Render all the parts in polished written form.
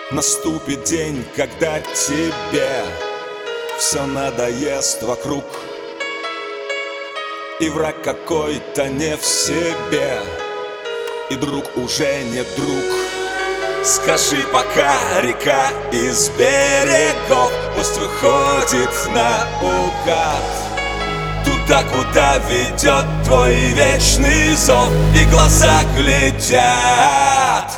Наступит день, когда тебе все надоест вокруг, и враг какой-то не в себе, и друг уже не друг. Скажи пока, река из берегов пусть выходит наугад туда, куда ведет твой вечный зов, и глаза глядят.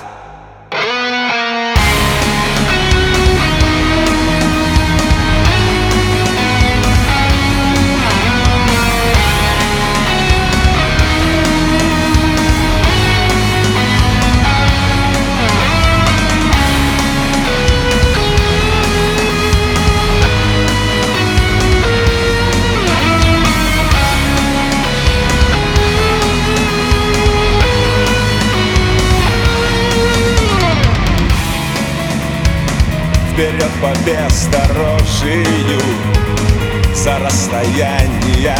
Вперед по бездорожью за расстояние,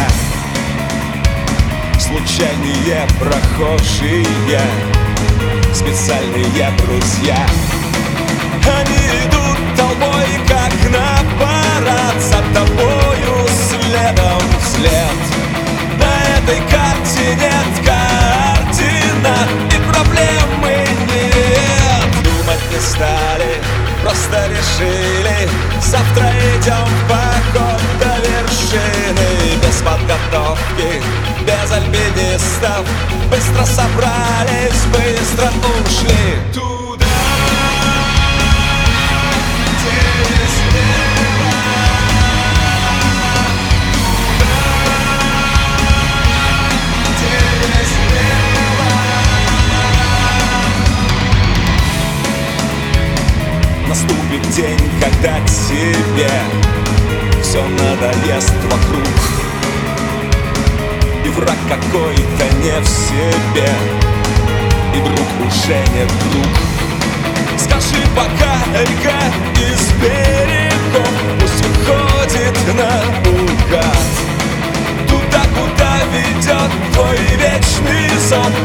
случайные прохожие, специальные друзья. Они идут толпой, как на парад, за тобою следом вслед. На этой карте нет координат, и проблемы нет. Думать не стали, просто решили, завтра идем в поход до вершины. Без подготовки, без альпинистов, быстро собрались, быстро ушли туда, где есть небо, туда, где есть небо. Наступит день, когда тебе все надоест вокруг, и враг какой-то не в себе, и друг уже не друг. Скажи пока, река из берегов пусть выходит наугад туда, куда ведет твой вечный зов,